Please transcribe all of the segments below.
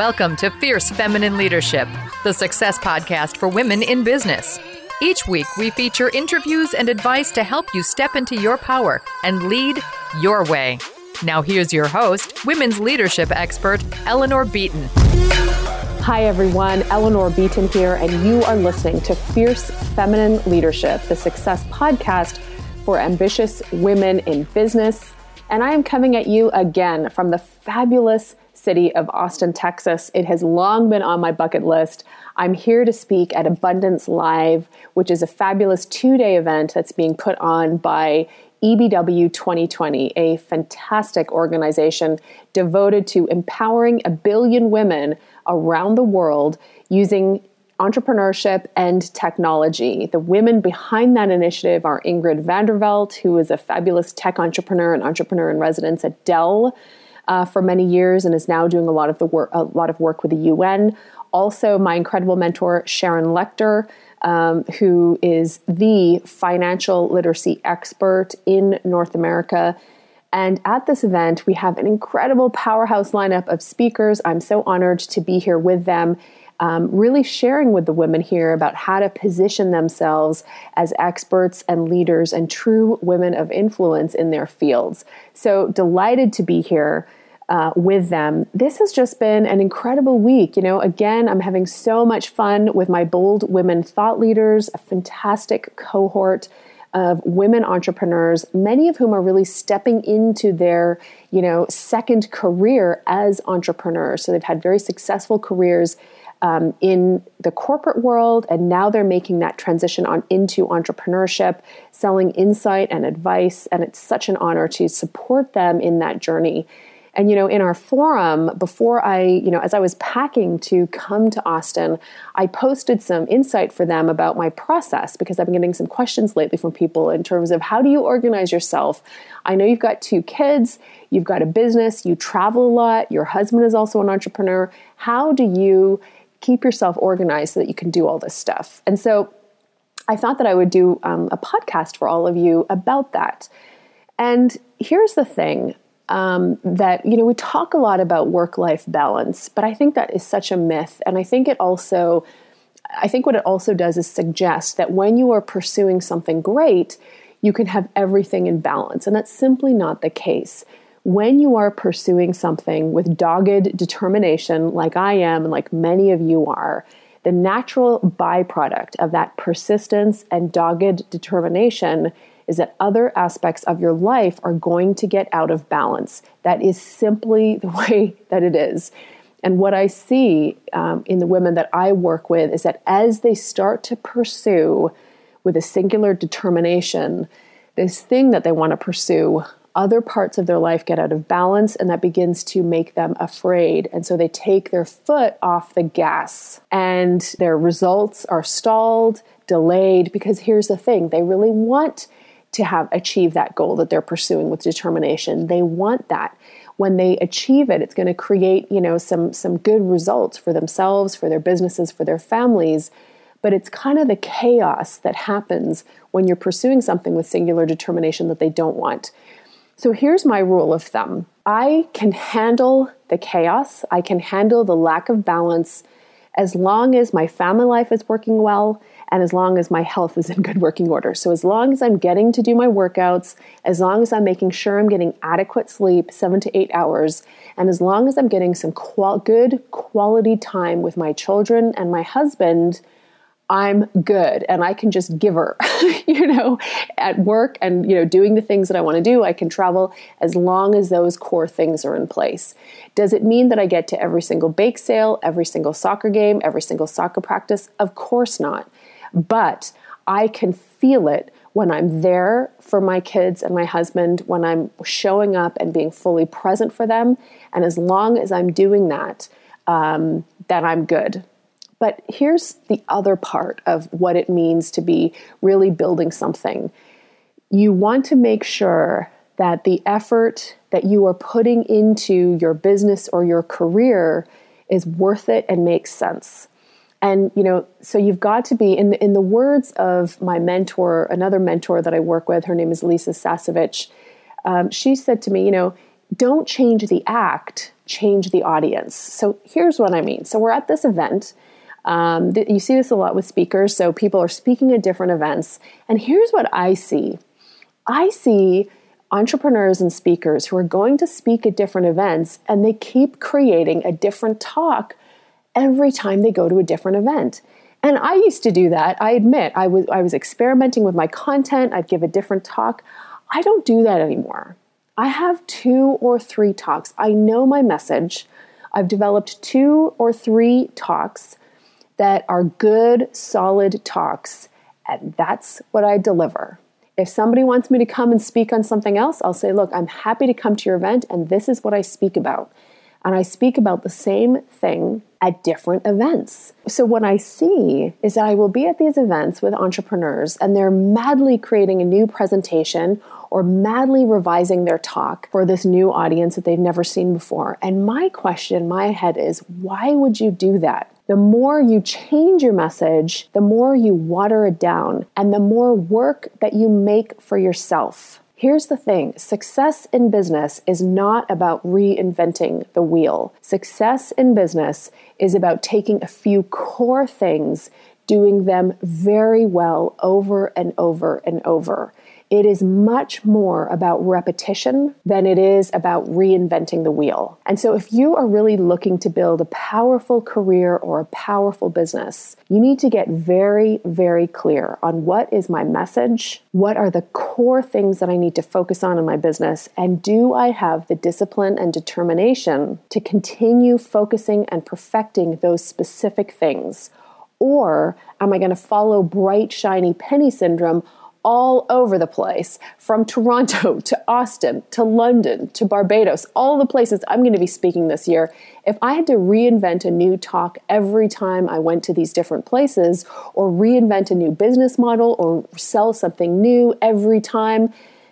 Welcome to Fierce Feminine Leadership, the success podcast for women in business. Each week, we feature interviews and advice to help you step into your power and lead your way. Now here's your host, women's leadership expert, Eleanor Beaton. Hi everyone, Eleanor Beaton here, and you are listening to Fierce Feminine Leadership, the success podcast for ambitious women in business. And I am coming at you again from the fabulous city of Austin, Texas. It has long been on my bucket list. I'm here to speak at Abundance Live, which is a fabulous 2-day event that's being put on by EBW 2020, a fantastic organization devoted to empowering 1 billion women around the world using entrepreneurship and technology. The women behind that initiative are Ingrid Vanderveld, who is a fabulous tech entrepreneur and entrepreneur in residence at Dell for many years and is now doing a lot of work with the UN. Also, my incredible mentor, Sharon Lechter, who is the financial literacy expert in North America. And at this event, we have an incredible powerhouse lineup of speakers. I'm so honored to be here with them, really sharing with the women here about how to position themselves as experts and leaders and true women of influence in their fields. So delighted to be here with them. This has just been an incredible week. Again, I'm having so much fun with my Bold Women Thought Leaders, a fantastic cohort of women entrepreneurs, many of whom are really stepping into their, second career as entrepreneurs. So they've had very successful careers in the corporate world, and now they're making that transition into entrepreneurship, selling insight and advice. And it's such an honor to support them in that journey. And, in our forum, before as I was packing to come to Austin, I posted some insight for them about my process, because I've been getting some questions lately from people in terms of how do you organize yourself? I know you've got 2 kids, you've got a business, you travel a lot, your husband is also an entrepreneur. How do you keep yourself organized so that you can do all this stuff? And so I thought that I would do a podcast for all of you about that. And here's the thing. That, we talk a lot about work-life balance, but I think that is such a myth. And I think what it also does is suggest that when you are pursuing something great, you can have everything in balance. And that's simply not the case. When you are pursuing something with dogged determination, like I am, and like many of you are, the natural byproduct of that persistence and dogged determination is that other aspects of your life are going to get out of balance. That is simply the way that it is. And what I see in the women that I work with is that as they start to pursue with a singular determination, this thing that they want to pursue, other parts of their life get out of balance, and that begins to make them afraid. And so they take their foot off the gas, and their results are stalled, delayed, because here's the thing, they really want to achieve that goal that they're pursuing with determination. They want that. When they achieve it, it's going to create, some good results for themselves, for their businesses, for their families. But it's kind of the chaos that happens when you're pursuing something with singular determination that they don't want. So here's my rule of thumb. I can handle the chaos. I can handle the lack of balance as long as my family life is working well, and as long as my health is in good working order. So as long as I'm getting to do my workouts, as long as I'm making sure I'm getting adequate sleep, 7 to 8 hours, and as long as I'm getting some good quality time with my children and my husband, I'm good. And I can just give her, at work and, doing the things that I want to do. I can travel as long as those core things are in place. Does it mean that I get to every single bake sale, every single soccer game, every single soccer practice? Of course not. But I can feel it when I'm there for my kids and my husband, when I'm showing up and being fully present for them. And as long as I'm doing that, then I'm good. But here's the other part of what it means to be really building something. You want to make sure that the effort that you are putting into your business or your career is worth it and makes sense. And, so you've got to be, in the words of my mentor, another mentor that I work with, her name is Lisa Sasevich, she said to me, don't change the act, change the audience. So here's what I mean. So we're at this event. You see this a lot with speakers. So people are speaking at different events. And here's what I see. I see entrepreneurs and speakers who are going to speak at different events, and they keep creating a different talk every time they go to a different event. And I used to do that. I admit, I was experimenting with my content. I'd give a different talk. I don't do that anymore. I have 2 or 3 talks. I know my message. I've developed 2 or 3 talks that are good, solid talks, and that's what I deliver. If somebody wants me to come and speak on something else, I'll say, look, I'm happy to come to your event, and this is what I speak about. And I speak about the same thing at different events. So what I see is that I will be at these events with entrepreneurs, and they're madly creating a new presentation or madly revising their talk for this new audience that they've never seen before. And my question in my head is, why would you do that? The more you change your message, the more you water it down, and the more work that you make for yourself. Here's the thing, success in business is not about reinventing the wheel. Success in business is about taking a few core things, doing them very well over and over and over. It is much more about repetition than it is about reinventing the wheel. And so if you are really looking to build a powerful career or a powerful business, you need to get very, very clear on what is my message, what are the core things that I need to focus on in my business, and do I have the discipline and determination to continue focusing and perfecting those specific things? Or am I going to follow bright, shiny penny syndrome all over the place, from Toronto to Austin to London to Barbados, all the places I'm going to be speaking this year? If I had to reinvent a new talk every time I went to these different places, or reinvent a new business model, or sell something new every time,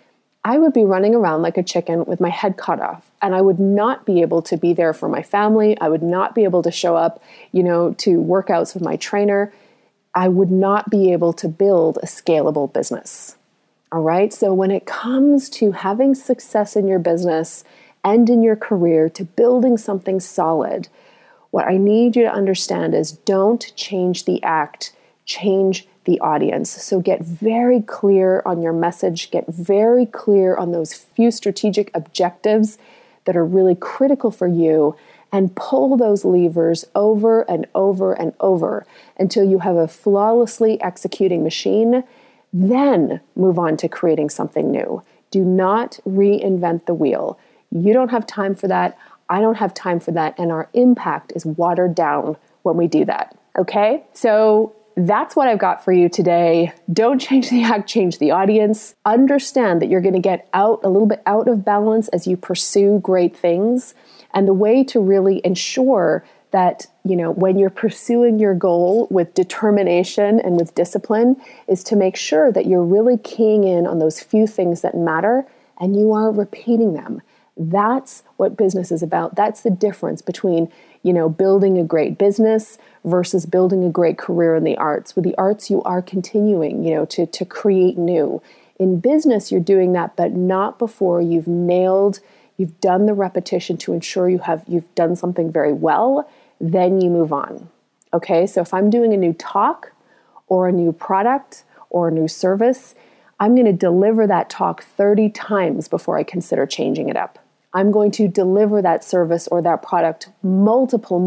I would be running around like a chicken with my head cut off, and I would not be able to be there for my family. I would not be able to show up, to workouts with my trainer. I would not be able to build a scalable business. All right. So when it comes to having success in your business and in your career, to building something solid, what I need you to understand is don't change the act, change the audience. So get very clear on your message, get very clear on those few strategic objectives that are really critical for you, and pull those levers over and over and over until you have a flawlessly executing machine. Then move on to creating something new. Do not reinvent the wheel. You don't have time for that. I don't have time for that. And our impact is watered down when we do that. Okay? So that's what I've got for you today. Don't change the act, change the audience. Understand that you're going to get a little bit out of balance as you pursue great things. And the way to really ensure that, when you're pursuing your goal with determination and with discipline, is to make sure that you're really keying in on those few things that matter and you are repeating them. That's what business is about. That's the difference between, building a great business versus building a great career in the arts. With the arts, you are continuing, to create new. In business, you're doing that, but not before you've done the repetition to ensure you've done something very well, then you move on. Okay, so if I'm doing a new talk or a new product or a new service, I'm going to deliver that talk 30 times before I consider changing it up. I'm going to deliver that service or that product multiple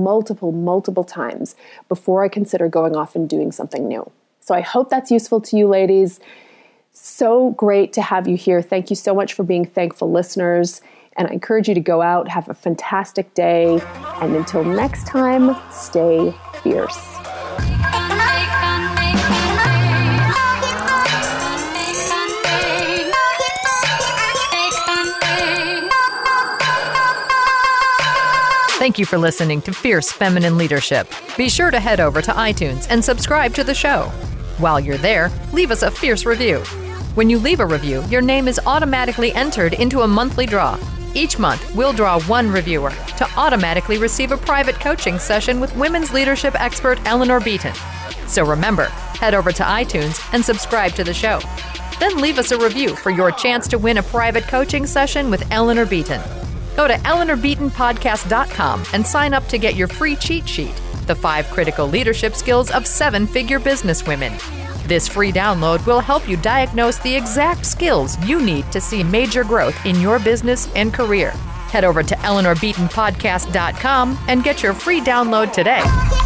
times before I consider going off and doing something new. So I hope that's useful to you, ladies. So great to have you here. Thank you so much for being thankful listeners. And I encourage you to go out, have a fantastic day. And until next time, stay fierce. Thank you for listening to Fierce Feminine Leadership. Be sure to head over to iTunes and subscribe to the show. While you're there, leave us a fierce review. When you leave a review, your name is automatically entered into a monthly draw. Each month, we'll draw one reviewer to automatically receive a private coaching session with women's leadership expert Eleanor Beaton. So remember, head over to iTunes and subscribe to the show. Then leave us a review for your chance to win a private coaching session with Eleanor Beaton. Go to EleanorBeatonPodcast.com and sign up to get your free cheat sheet, The 5 Critical Leadership Skills of 7-Figure Businesswomen. This free download will help you diagnose the exact skills you need to see major growth in your business and career. Head over to EleanorBeatonPodcast.com and get your free download today.